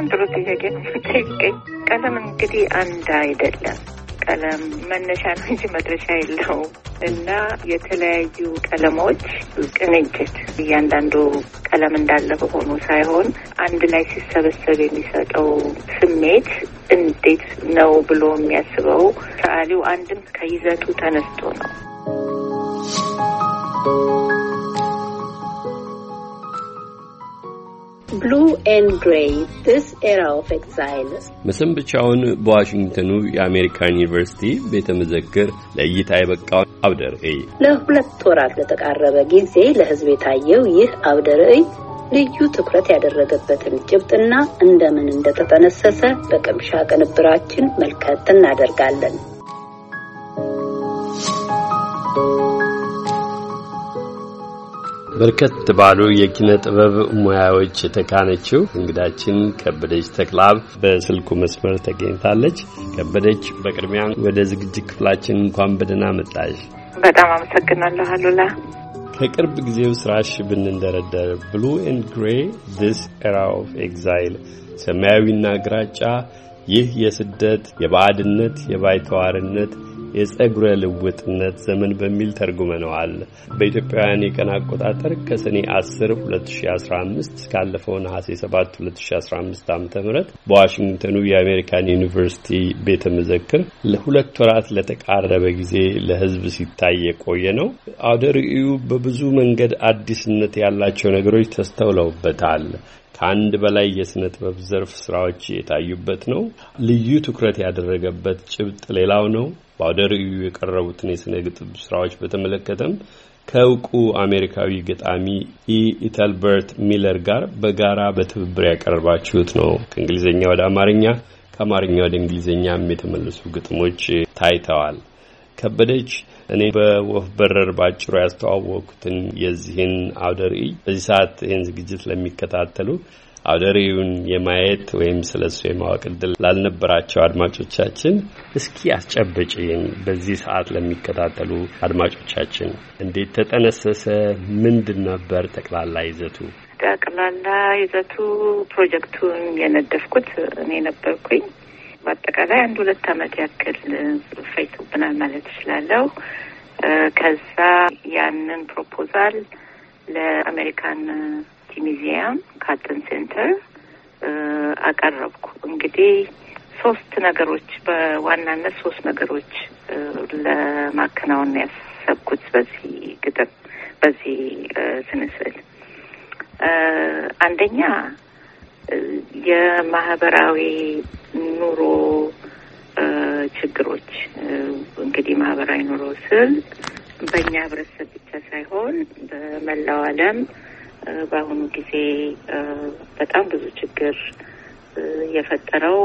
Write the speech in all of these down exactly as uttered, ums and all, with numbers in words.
ጥሩ ጥያቄ። ቀለም እንግዲህ አንድ አይደለም። ቀለም መነሻ ነው እንጂ መድረሻ የለውም እና የተለያዩ ቀለሞች ቅንጅት እያንዳንዱ ቀለም እንዳለ ሆኖ ሳይሆን አንድ ላይ ሲሰበሰብ የሚሰጠው ስሜት እንዴት ነው ብሎ የሚያስበው ሰዓሊው አንድም ከይዘቱ ተነስቶ ነው። Blue and Gray, This Era of Exile መሰንበቻውን በዋሽንግተኑ የአሜሪካን ዩኒቨርሲቲ ቤተ መዘክር ለእይታ የበቃው አውደ ርዕይ ለሁለት ወራት ለተቃረበ ጊዜ ለሕዝብ የታየው ይህ አውደ ርዕይ ልዩ ትኩረት ያደረገበትን ጭብጥና እንደምን እንደተጠነሰሰ በቅምሻ ቅንብራችን መልከት እናደርጋለን። በርከት ባሉ የኪነ ጥበብ ሙያዎች የተካነችው እንግዳችን ከበደች ተክላብ በስልኩ መስመር ተገኝታለች። ከበደች በቅድሚያ ወደ ዝግጅት ክፍላችን እንኳን በደህና መጣሽ። በጣም አመሰግናለሁ አሉላ። ከቅርብ ጊዜው ስራሽ ብንንደረደር Blue and Gray, This Era of Exile ሰማያዊና ግራጫ ይህ የስደት የባዕድነት የባይተዋርነት የጸጉረ ልውጥነት ዘመን በሚል ተርጉመነዋል። በኢትዮጵያውያን የቀን አቆጣጠር ከሰኔ አስር ሁለት ሺህ አስራ አምስት እስካለፈው ነሐሴ ሰባት ሁለት ሺህ አስራ አምስት ዓመተ ምህረት በዋሽንግተኑ የአሜሪካን ዩኒቨርሲቲ ቤተ መዘክር ለሁለት ወራት ለተቃረበ ጊዜ ለሕዝብ ሲታይ የቆየ ነው። አውደ ርዕዩ በብዙ መንገድ አዲስነት ያላቸው ነገሮች ተስተውለውበታል። ከአንድ በላይ የስነ ጥበብ ዘርፍ ስራዎች የታዩበት ነው። ልዩ ትኩረት ያደረገበት ጭብጥ ሌላው ነው። በአውደ ርዕዩ የቀረቡትን የስነ ግጥም ስራዎች በተመለከተም ከእውቁ አሜሪካዊ ገጣሚ ኢ ኢተልበርት ሚለር ጋር በጋራ በትብብር ያቀረባችሁት ነው። ከእንግሊዘኛ ወደ አማርኛ ከአማርኛ ወደ እንግሊዘኛም የተመለሱ ግጥሞች ታይተዋል። ከበደች እኔ በወፍ በረር ባጭሩ ያስተዋወቅኩትን የዚህን አውደ ርዕይ በዚህ ሰዓት ይህን ዝግጅት ለሚከታተሉ አውደ ርዕዩን የማየት ወይም ስለሱ የማወቅ ዕድል ላልነበራቸው አድማጮቻችን እስኪ አስጨብጪን። በዚህ ሰዓት ለሚከታተሉ አድማጮቻችን እንዴት ተጠነሰሰ? ምንድን ነበር ጠቅላላ ይዘቱ? ጠቅላላ ይዘቱ ፕሮጀክቱን የነደፍኩት እኔ ነበርኩኝ። በአጠቃላይ አንድ ሁለት ዓመት ያክል ፈይቶብናል ማለት እችላለሁ። ከዛ ያንን ፕሮፖዛል ለአሜሪካን ሚዚየም ካርተን ሴንተር አቀረብኩ። እንግዲህ ሶስት ነገሮች በዋናነት ሶስት ነገሮች ለማከናወን ያሰብኩት በዚህ ግጥም በዚህ ስንስል አንደኛ የማህበራዊ ኑሮ ችግሮች እንግዲህ ማህበራዊ ኑሮ ስል በእኛ ህብረተሰብ ብቻ ሳይሆን በመላው ዓለም በአሁኑ ጊዜ በጣም ብዙ ችግር የፈጠረው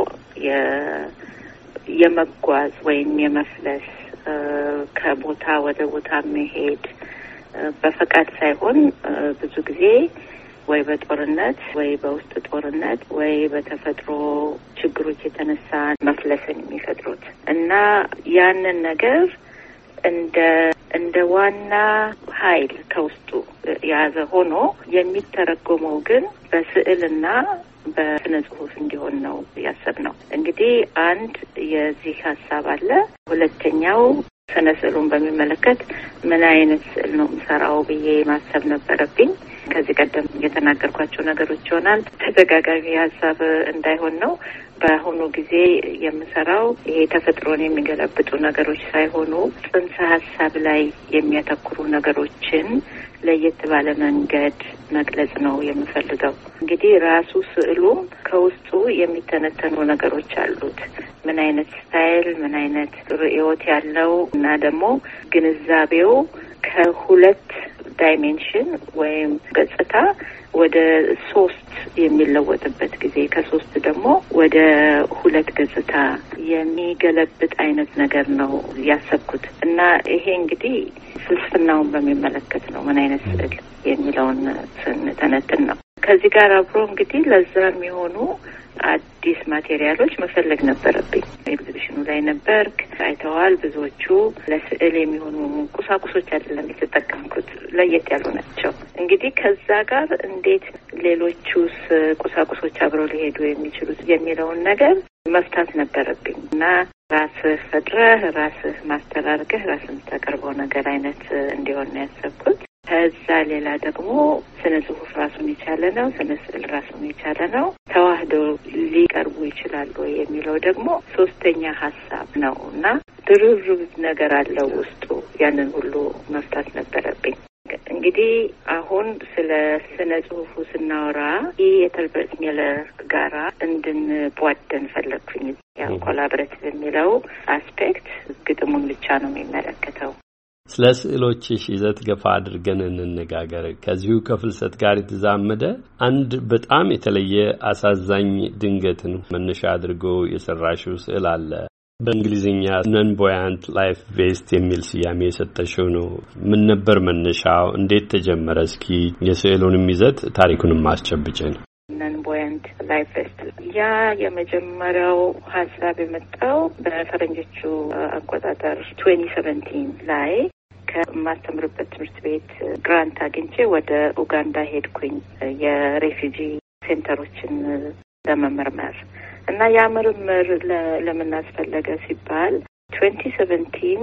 የመጓዝ ወይም የመፍለስ ከቦታ ወደ ቦታ መሄድ በፈቃድ ሳይሆን ብዙ ጊዜ ወይ በጦርነት ወይ በውስጥ ጦርነት ወይ በተፈጥሮ ችግሮች የተነሳ መፍለስን የሚፈጥሩት እና ያንን ነገር እንደ እንደ ዋና ኃይል ከውስጡ የያዘ ሆኖ የሚተረጎመው ግን በስዕልና በስነ ጽሁፍ እንዲሆን ነው ያሰብነው። እንግዲህ አንድ የዚህ ሀሳብ አለ። ሁለተኛው ስነ ስዕሉን በሚመለከት ምን አይነት ስዕል ነው የምሰራው ብዬ ማሰብ ነበረብኝ። ከዚህ ቀደም የተናገርኳቸው ነገሮች ይሆናል ተደጋጋሚ ሀሳብ እንዳይሆን ነው። በአሁኑ ጊዜ የምሰራው ይሄ ተፈጥሮን የሚገለብጡ ነገሮች ሳይሆኑ ጽንሰ ሀሳብ ላይ የሚያተኩሩ ነገሮችን ለየት ባለ መንገድ መግለጽ ነው የምፈልገው። እንግዲህ ራሱ ስዕሉም ከውስጡ የሚተነተኑ ነገሮች አሉት። ምን አይነት ስታይል፣ ምን አይነት ርዕዮት ያለው እና ደግሞ ግንዛቤው ከሁለት ዳይሜንሽን ወይም ገጽታ ወደ ሶስት የሚለወጥበት ጊዜ ከሶስት ደግሞ ወደ ሁለት ገጽታ የሚገለብጥ አይነት ነገር ነው ያሰብኩት እና ይሄ እንግዲህ ፍልስፍናውን በሚመለከት ነው ምን አይነት ስዕል የሚለውን ስንተነትን ነው። ከዚህ ጋር አብሮ እንግዲህ ለዛ የሚሆኑ አዲስ ማቴሪያሎች መፈለግ ነበረብኝ። ኤግዚቢሽኑ ላይ ነበርክ፣ አይተዋል። ብዙዎቹ ለስዕል የሚሆኑ ቁሳቁሶች አይደለም የተጠቀምኩት፣ ለየት ያሉ ናቸው። እንግዲህ ከዛ ጋር እንዴት ሌሎቹስ ቁሳቁሶች አብረው ሊሄዱ የሚችሉት የሚለውን ነገር መፍታት ነበረብኝ እና ራስህ ፈጥረህ ራስህ ማስተራርገህ ራስህ የምታቀርበው ነገር አይነት እንዲሆን ነው ያሰብኩት። ከዛ ሌላ ደግሞ ስነ ጽሁፍ ራሱን የቻለ ነው፣ ስነ ስዕል ራሱን የቻለ ነው። ተዋህዶ ሊቀርቡ ይችላሉ የሚለው ደግሞ ሶስተኛ ሀሳብ ነው እና ድርብርብ ነገር አለው ውስጡ። ያንን ሁሉ መፍታት ነበረብኝ። እንግዲህ አሁን ስለ ስነ ጽሁፉ ስናወራ ይህ የተልበርት ሚለር ጋራ እንድንቧደን ፈለግኩኝ። ያው ኮላቦሬቲቭ የሚለው አስፔክት ግጥሙን ብቻ ነው የሚመለከተው። ስለ ስዕሎችሽ ይዘት ገፋ አድርገን እንነጋገር። ከዚሁ ከፍልሰት ጋር የተዛመደ አንድ በጣም የተለየ አሳዛኝ ድንገትን መነሻ አድርጎ የሰራሽው ስዕል አለ። በእንግሊዝኛ ነን ቦያንት ላይፍ ቬስት የሚል ስያሜ የሰጠሽው ነው። ምን ነበር መነሻው? እንዴት ተጀመረ? እስኪ የስዕሉንም ይዘት ታሪኩንም አስጨብጭን። ነን ቦያንት ላይፍ ቬስት ያ የመጀመሪያው ሀሳብ የመጣው በፈረንጆቹ አቆጣጠር twenty seventeen ላይ ከማስተምርበት ትምህርት ቤት ግራንት አግኝቼ ወደ ኡጋንዳ ሄድኩኝ የሬፊጂ ሴንተሮችን ለመመርመር እና ያ ምርምር ለምን አስፈለገ ሲባል twenty seventeen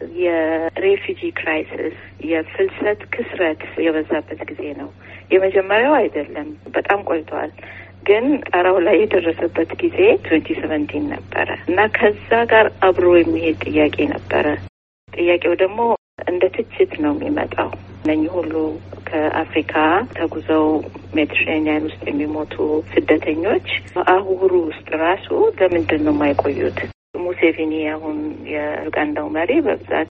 የሬፊጂ ክራይሲስ የፍልሰት ክስረት የበዛበት ጊዜ ነው። የመጀመሪያው አይደለም፣ በጣም ቆይቷል። ግን ጣራው ላይ የደረሰበት ጊዜ twenty seventeen ነበረ እና ከዛ ጋር አብሮ የሚሄድ ጥያቄ ነበረ። ጥያቄው ደግሞ እንደ ትችት ነው የሚመጣው። እነኚህ ሁሉ ከአፍሪካ ተጉዘው ሜዲትሬኒያን ውስጥ የሚሞቱ ስደተኞች አህጉሩ ውስጥ ራሱ ለምንድን ነው የማይቆዩት? ሙሴቪኒ አሁን የኡጋንዳው መሪ በብዛት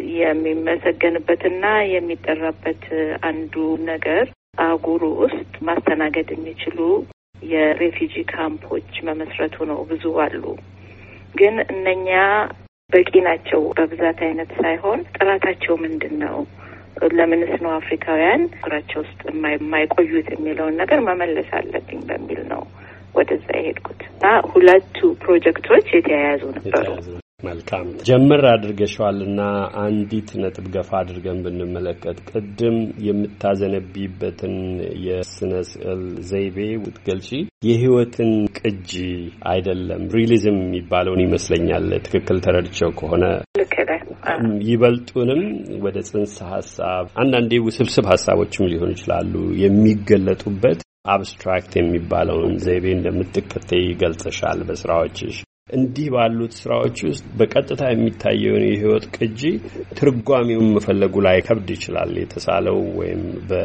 የሚመሰገንበትና የሚጠራበት አንዱ ነገር አህጉሩ ውስጥ ማስተናገድ የሚችሉ የሬፊጂ ካምፖች መመስረቱ ነው። ብዙ አሉ፣ ግን እነኛ በቂ ናቸው በብዛት አይነት ሳይሆን ጥራታቸው ምንድን ነው? ለምንስ ነው አፍሪካውያን ሀገራቸው ውስጥ የማይቆዩት የሚለውን ነገር መመለስ አለብኝ በሚል ነው ወደዛ የሄድኩት እና ሁለቱ ፕሮጀክቶች የተያያዙ ነበሩ። መልካም ጀምር አድርገሻልና አንዲት ነጥብ ገፋ አድርገን ብንመለከት ቅድም የምታዘነቢበትን የስነ ስዕል ዘይቤ ውትገልጪ የህይወትን ቅጂ አይደለም ሪሊዝም የሚባለውን ይመስለኛል። ትክክል ተረድቼው ከሆነ ይበልጡንም ወደ ጽንሰ ሐሳብ አንዳንዴ ውስብስብ ሐሳቦችም ሊሆኑ ይችላሉ የሚገለጡበት አብስትራክት የሚባለውን ዘይቤ እንደምትከተይ ገልጸሻል በስራዎችሽ። እንዲህ ባሉት ስራዎች ውስጥ በቀጥታ የሚታየውን የህይወት ቅጂ ትርጓሜውን መፈለጉ ላይ ከብድ ይችላል። የተሳለው ወይም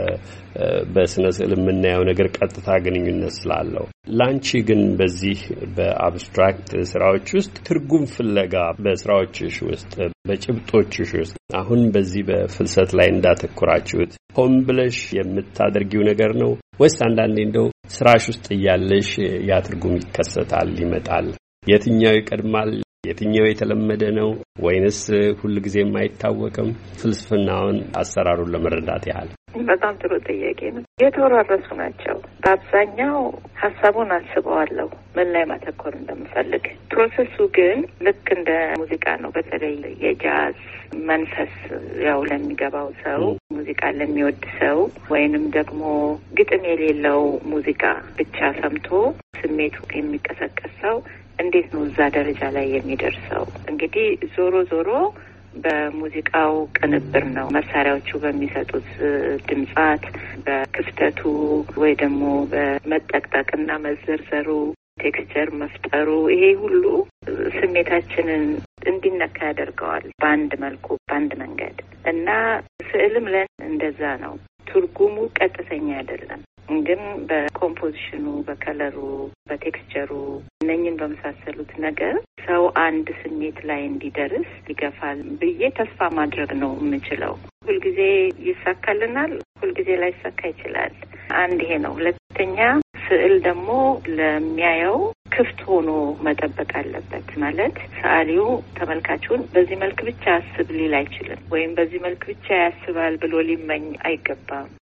በስነ ስዕል የምናየው ነገር ቀጥታ ግንኙነት ስላለው ላንቺ ግን በዚህ በአብስትራክት ስራዎች ውስጥ ትርጉም ፍለጋ በስራዎችሽ ውስጥ በጭብጦችሽ ውስጥ አሁን በዚህ በፍልሰት ላይ እንዳተኩራችሁት ሆን ብለሽ የምታደርጊው ነገር ነው ወይስ አንዳንዴ እንደው ስራሽ ውስጥ እያለሽ ያ ትርጉም ይከሰታል ይመጣል? የትኛው ይቀድማል? የትኛው የተለመደ ነው ወይንስ ሁልጊዜም አይታወቅም? ፍልስፍናውን አሰራሩን ለመረዳት ያህል በጣም ጥሩ ጥያቄ ነው። የተወራረሱ ናቸው። በአብዛኛው ሀሳቡን አስበዋለሁ ምን ላይ ማተኮር እንደምፈልግ። ፕሮሰሱ ግን ልክ እንደ ሙዚቃ ነው። በተለይ የጃዝ መንፈስ ያው ለሚገባው ሰው፣ ሙዚቃ ለሚወድ ሰው ወይንም ደግሞ ግጥም የሌለው ሙዚቃ ብቻ ሰምቶ ስሜቱ የሚቀሰቀስ ሰው እንዴት ነው እዛ ደረጃ ላይ የሚደርሰው? እንግዲህ ዞሮ ዞሮ በሙዚቃው ቅንብር ነው። መሳሪያዎቹ በሚሰጡት ድምጻት፣ በክፍተቱ ወይ ደግሞ በመጠቅጠቅና መዘርዘሩ፣ ቴክስቸር መፍጠሩ፣ ይሄ ሁሉ ስሜታችንን እንዲነካ ያደርገዋል በአንድ መልኩ በአንድ መንገድ እና ስዕልም ለን እንደዛ ነው። ትርጉሙ ቀጥተኛ አይደለም፣ ግን በኮምፖዚሽኑ፣ በከለሩ፣ በቴክስቸሩ እነኝን በመሳሰሉት ነገር ሰው አንድ ስሜት ላይ እንዲደርስ ይገፋል ብዬ ተስፋ ማድረግ ነው የምችለው። ሁልጊዜ ይሳካልናል፣ ሁልጊዜ ላይሳካ ይችላል። አንድ ይሄ ነው። ሁለተኛ ስዕል ደግሞ ለሚያየው ክፍት ሆኖ መጠበቅ አለበት። ማለት ሰዓሊው ተመልካቹን በዚህ መልክ ብቻ አስብ ሊል አይችልም፣ ወይም በዚህ መልክ ብቻ ያስባል ብሎ ሊመኝ አይገባም።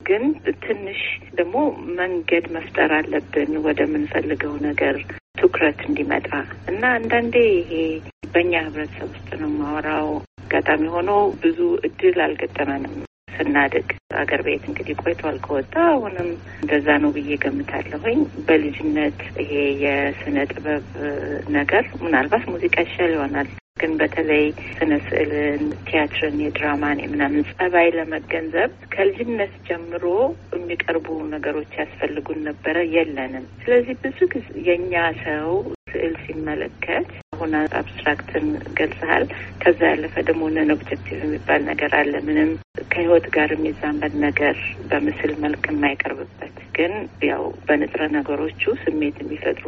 ግን ትንሽ ደግሞ መንገድ መፍጠር አለብን ወደ ምንፈልገው ነገር ትኩረት እንዲመጣ እና አንዳንዴ ይሄ በእኛ ህብረተሰብ ውስጥ ነው ማወራው አጋጣሚ ሆኖ ብዙ እድል አልገጠመንም ስናድግ አገር ቤት እንግዲህ ቆይቷል ከወጣ አሁንም እንደዛ ነው ብዬ ገምታለሁኝ። በልጅነት ይሄ የስነ ጥበብ ነገር ምናልባት ሙዚቃ ይሻል ይሆናል ግን በተለይ ስነ ስዕልን፣ ቲያትርን፣ የድራማን የምናምን ጸባይ ለመገንዘብ ከልጅነት ጀምሮ የሚቀርቡ ነገሮች ያስፈልጉን ነበረ፣ የለንም። ስለዚህ ብዙ ጊዜ የኛ ሰው ስዕል ሲመለከት አሁን አብስትራክትን ገልጸሃል። ከዛ ያለፈ ደግሞ ነን ኦብጀክቲቭ የሚባል ነገር አለ። ምንም ከህይወት ጋር የሚዛመድ ነገር በምስል መልክ የማይቀርብበት ግን ያው በንጥረ ነገሮቹ ስሜት የሚፈጥሩ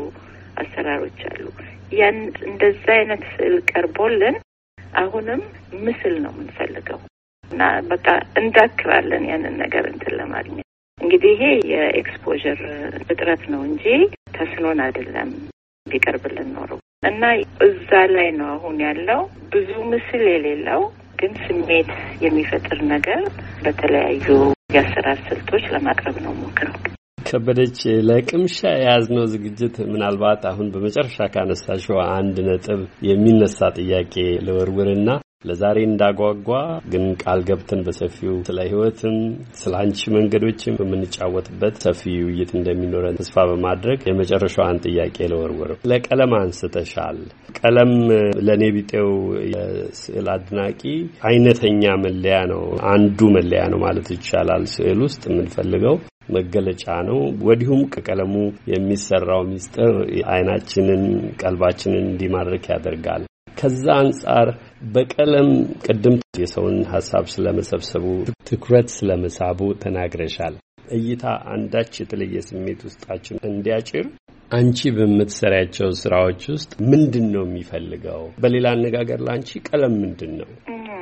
አሰራሮች አሉ። ያን እንደዛ አይነት ስዕል ቀርቦልን አሁንም ምስል ነው የምንፈልገው እና በቃ እንዳክራለን ያንን ነገር እንትን ለማግኘት። እንግዲህ ይሄ የኤክስፖዠር እጥረት ነው እንጂ ተስኖን አይደለም ቢቀርብልን ኖሮ እና እዛ ላይ ነው አሁን ያለው ብዙ ምስል የሌለው ግን ስሜት የሚፈጥር ነገር በተለያዩ የአሰራር ስልቶች ለማቅረብ ነው ሞክረው። ከበደች ለቅምሻ የያዝነው ዝግጅት ምናልባት አሁን በመጨረሻ ካነሳሽው አንድ ነጥብ የሚነሳ ጥያቄ ለወርውርና ለዛሬ እንዳጓጓ ግን ቃል ገብተን በሰፊው ስለ ህይወትም ስለ አንቺ መንገዶችም በምንጫወትበት ሰፊ ውይይት እንደሚኖረን ተስፋ በማድረግ የመጨረሻውን ጥያቄ ለወርውር። ለቀለም አንስተሻል። ቀለም ለኔ ቢጤው የስዕል አድናቂ አይነተኛ መለያ ነው፣ አንዱ መለያ ነው ማለት ይቻላል። ስዕል ውስጥ የምንፈልገው መገለጫ ነው። ወዲሁም ከቀለሙ የሚሰራው ሚስጥር አይናችንን ቀልባችንን እንዲማርክ ያደርጋል። ከዛ አንጻር በቀለም ቀደም የሰውን ሐሳብ ስለመሰብሰቡ ትኩረት ስለመሳቡ ተናግረሻል። እይታ አንዳች የተለየ ስሜት ውስጣችን እንዲያጭር አንቺ በምትሰሪያቸው ስራዎች ውስጥ ምንድነው የሚፈልገው? በሌላ አነጋገር ላንቺ ቀለም ምንድነው?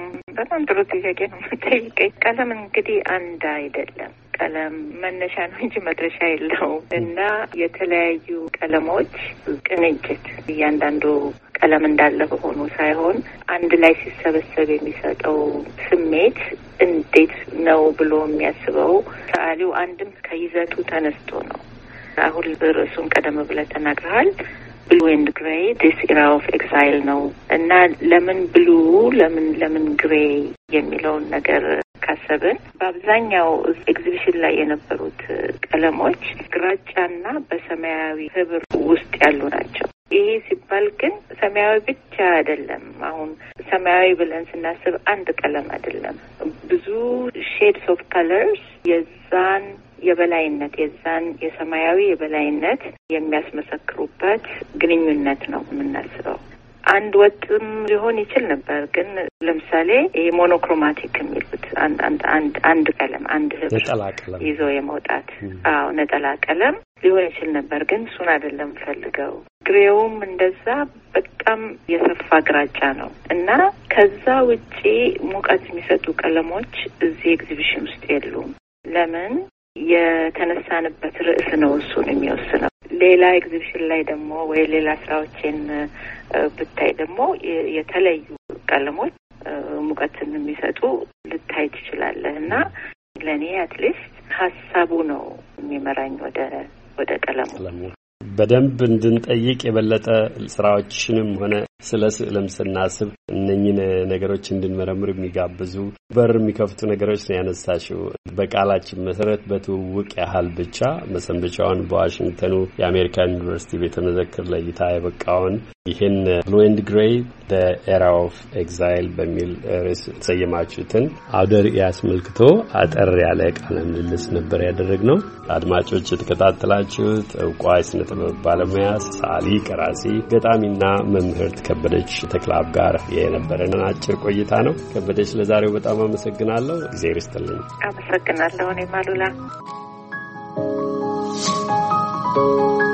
በጣም ጥሩ ጥያቄ ነው የምትጠይቀኝ። ቀለም እንግዲህ አንድ አይደለም። ቀለም መነሻ ነው እንጂ መድረሻ የለውም እና የተለያዩ ቀለሞች ቅንጅት እያንዳንዱ ቀለም እንዳለ ሆኖ ሳይሆን አንድ ላይ ሲሰበሰብ የሚሰጠው ስሜት እንዴት ነው ብሎ የሚያስበው ሰዓሊው አንድም ከይዘቱ ተነስቶ ነው። አሁን ርዕሱን ቀደም ብለህ ተናግረሃል። ብሉ ኤንድ ግሬይ ዲስ ኢራ ኦፍ ኤግዛይል ነው እና ለምን ብሉ ለምን ለምን ግሬይ የሚለውን ነገር ካሰብን በአብዛኛው ኤግዚቢሽን ላይ የነበሩት ቀለሞች ግራጫና በሰማያዊ ህብር ውስጥ ያሉ ናቸው። ይሄ ሲባል ግን ሰማያዊ ብቻ አይደለም። አሁን ሰማያዊ ብለን ስናስብ አንድ ቀለም አይደለም። ብዙ ሼድስ ኦፍ ከለርስ የዛን የበላይነት የዛን የሰማያዊ የበላይነት የሚያስመሰክሩበት ግንኙነት ነው የምናስበው። አንድ ወጥም ሊሆን ይችል ነበር ግን ለምሳሌ ይሄ ሞኖክሮማቲክ የሚሉት አንድ አንድ አንድ አንድ ቀለም አንድ ህብር ይዞ የመውጣት አዎ ነጠላ ቀለም ሊሆን ይችል ነበር ግን እሱን አይደለም ፈልገው። ግሬውም እንደዛ በጣም የሰፋ ግራጫ ነው እና ከዛ ውጪ ሙቀት የሚሰጡ ቀለሞች እዚህ ኤግዚቢሽን ውስጥ የሉም። ለምን? የተነሳንበት ርዕስ ነው እሱን የሚወስነው። ሌላ ኤግዚቢሽን ላይ ደግሞ ወይ ሌላ ስራዎችን ብታይ ደግሞ የተለዩ ቀለሞች ሙቀትን የሚሰጡ ልታይ ትችላለህ እና ለኔ አትሊስት ሀሳቡ ነው የሚመራኝ ወደ ወደ ቀለሙ። በደንብ እንድንጠይቅ የበለጠ ስራዎችንም ሆነ ስለ ስዕልም ስናስብ እነኚህን ነገሮች እንድንመረምር የሚጋብዙ በር የሚከፍቱ ነገሮች ነው ያነሳሽው። በቃላችን መሰረት በትውውቅ ያህል ብቻ መሰንበቻውን በዋሽንግተኑ የአሜሪካን ዩኒቨርሲቲ ቤተመዘክር ለእይታ የበቃውን ይህን ብሉ ኤንድ ግሬይ ዘ ኤራ ኦፍ ኤግዛይል በሚል ርዕስ የተሰየማችሁትን አውደ ርዕይ አስመልክቶ አጠር ያለ ቃለ ምልልስ ነበር ያደረግነው። አድማጮች የተከታተላችሁት ዕውቋ የስነ ጥበብ ባለሙያ ሰዓሊ፣ ቀራጺ፣ ገጣሚና መምህርት ከበደች ተክላብ ጋር የነበረንን አጭር ቆይታ ነው። ከበደች ለዛሬው በጣም አመሰግናለሁ። እግዚአብሔር ይስጥልኝ። አመሰግናለሁ። እኔ ማሉላ